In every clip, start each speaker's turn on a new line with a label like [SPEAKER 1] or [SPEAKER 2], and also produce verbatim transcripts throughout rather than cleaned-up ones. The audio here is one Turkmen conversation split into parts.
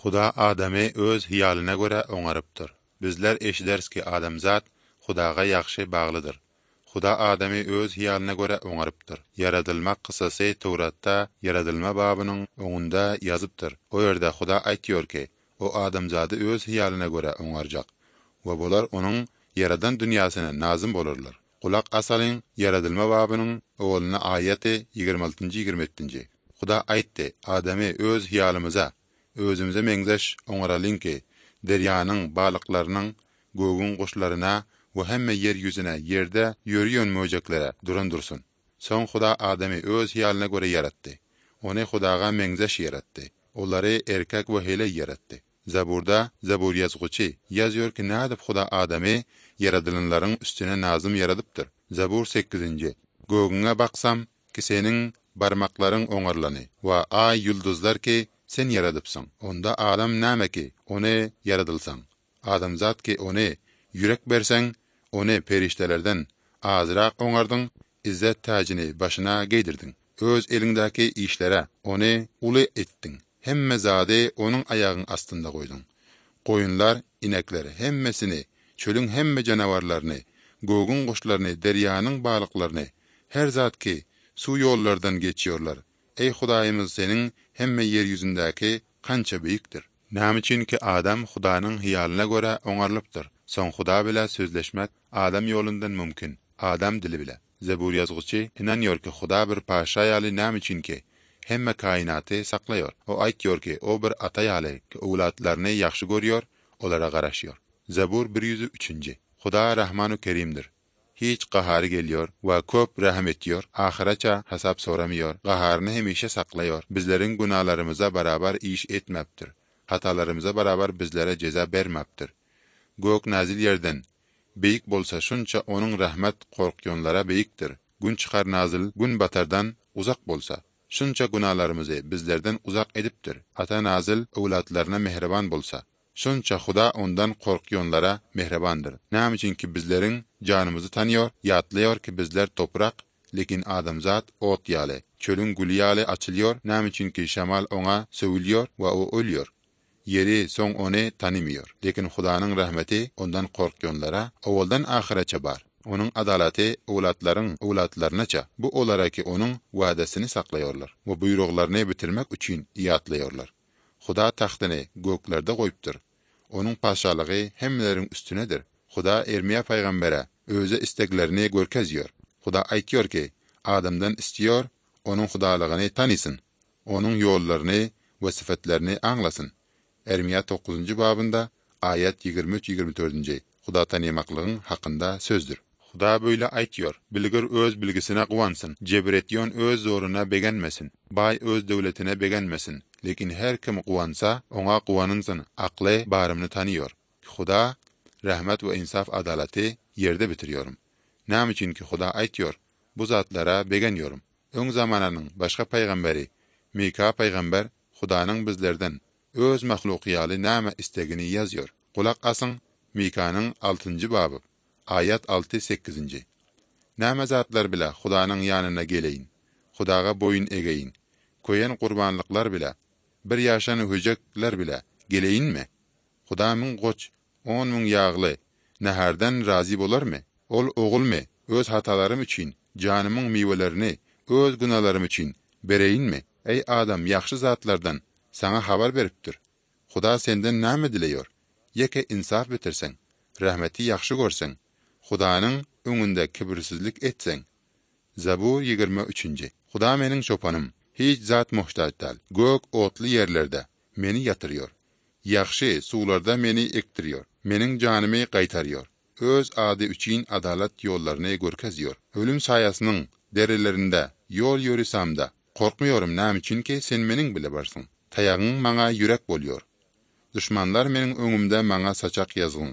[SPEAKER 1] Huda adamy öz hiyalyna göre oňarypdyr. Bizler eşiders ki adamzat Hudaga ýagşy baglydyr. Huda adamy öz hiyalyna göre oňarypdyr. Yaradylmak kysasy Tawratda yaradylma babynyň oňunda ýazypdyr. O ýerde Huda aýtýar ki, o adamzady öz hiyalyna göre oňarjak we bolar onuň yaradan dünýäsine nazym bolarlar. Kulak asalyň yaradylma babynyň owluny aýaty ýygrimi altynjy ýygrimi ýettinji. Huda aýtdy, adamy öz hiyalymyza özümüze meňzeş oňaralyn ki, derýanyň balyklarynyň, gögüň guşlaryna we hemme yer ýüzüne ýerde ýörýän möjeklere duran dursun. Soň Huda adamy öz hiyalyna göre yaratdy. Ony Hudaga meňzeş yaratdy. Olary erkek we hele yaratdy. Zaburda Zabur ýazgyçy ýazýar ki, nädip Huda adamy yaradylanlaryň üstüne nazym yaradypdyr. Zabur sekizinji. Gögüňe baksam ki seniň barmaklaryň oňarlany we ay ýulduzlar ki sen yaradypsyň. Onda adam näme ki ony yaradylsaň. Adamzat ki ony ýürek berseň, ony periştelerden azrak oňardyň, izzet tagyny başyna geydirdiň. Öz eliňdäki işlere ony uly etdiň. Hemme zady onuň aýagyň astynda goýdyň. Goýunlar, inekleri hemmesini, çölüň hemme janawarlaryny, gögüň guşlaryny, derýanyň balyklaryny, her zat ki su ýollardan geçiyorlar. Ey Hudaýymyz, seniň hemme yer ýüzündäki kança büyükdir. Näme üçin ki adam Hudaýyň hiyalyna göre oňarlypdyr. Soň Huda bilen sözleşmek adam ýolundan mümkin. Adam dili bilen. Zabur ýazgyçy inanýar ki Huda bir paşa ýaly näme üçin ki hemme kainaty saklaýar. O aýtýar ki, o bir ata ýaly ki owlatlaryny ýaxşy görýär, olara garaşýar. Zabur bir yüz üçinji. Huda Rahmanu Kerimdir. Hiç qahary gelýär we köp rahmet etýär. Ahiraça hasap soramýar. Qaharyny hemişe saklaýar. Bizleriň gunalarymyza barabar iş etmepdir. Hatalarymyza barabar bizlere ceza bermepdir. Gök nazil yerden beýik bolsa şunça onuň rahmet korkýanlara beýikdir. Gün çykar nazil, gün batardan uzak bolsa şunça gunalarymyzy bizlerden uzak edipdir. Ata nazil owlatlaryna mehriban bolsa şunça Huda ondan korkýanlara mehribandyr. Näme üçin ki bizleriň janymyzy tanýar, ýatlaýar ki bizler toprak, lekin adamzat ot ýaly, çölüň guli ýaly açylýar. Näme üçin ki şamal oňa söwülýär we o ölýär. Yeri soň ony tanymyor. Lekin Hudanyň rahmeti ondan korkýanlara awaldan ahiraça bar. Onuň adalaty owlatlaryň owlatlarynaça. Bu olara ki onuň wadasyny saklaýarlar we buýruklaryny bitirmek üçin ýatlaýarlar. Huda taxtyny göklerde goýupdyr. Onuň paşalygy hemmeleriň üstünedir. Huda Ermiýa paýgambere öze isteklerini görkezýär. Huda aýtýar ki, adamdan istýär, onuň hudalygyny tanysyn, onuň ýollaryny we sifatlaryny aňlasyn. Ermiýa dokuzunji babynda ayet ýygrimi üç ýygrimi dördünji. Huda tanymaklygyň hakynda sözdür. Huda böyle aýtýar: bilgir öz bilgisine guwansyn, jebretýän öz zoruna begenmesin, bay öz döwletine begenmesin. Lekin her kim guwansa, oňa guwanynsyn, akly barymny tanýar. Huda rahmet we insaf adalaty ýerde bitirýarum. Näme üçin ki Huda aýtýar: bu zatlara begenýarum. Öň zamanynyň başga paýgamberi Mika paýgamber Hudanyň bizlerden öz mahlukiyaly näme istegini ýazýar. Kulak asyň Mikanyň altynjy baby, ayet alty sekizinji. Näme zatlar bilen Hudanyň ýanyna geleýin, Hudaga boyun egeýin, koýan gurbanlyklar bilen, bir ýaşany höjekler bilen geleýinmi? Huda min goç, on min ýagly, näherden razy bolarmy? Ol ogulmy, öz hatalarym üçin, janymyň miwelerini, öz günalarym üçin bereýinmi? Ey adam, ýaxşy zatlardan sana habar beripdir. Huda senden näme dileýär? Ýeke insaf bitirseň, rahmeti ýaxşy görseň, Hudanyň öňünde kibirsizlik etseň. Zabur ýygrimi üçinji. Huda meniň çopanym, hiç zat muhtaç däl. Gök otly ýerlerde meni ýatyrýar. Ýaxşy suwlarda meni ektirýär. Meniň janymy gaýtarýar. Öz ady üçin adalat ýollaryny görkezýär. Ölüm saýasynyň derelerinde ýol ýörisamda korkmuyorum, näme üçin ki sen meniň bile barsyň. Tayagyň maňa ýürek bolýar. Düşmanlar meniň öňümde maňa saçak ýazgyň.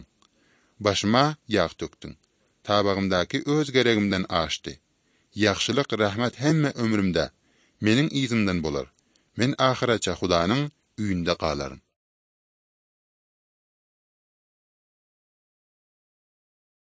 [SPEAKER 1] Başyma ýag tökdüň. Tabagymdaky öz geregimden aşdy. Ýaxşylyk, rahmet hemme ömrümde meniň izimden bolar. Men ahiraça Hudanyň üýünde galarym.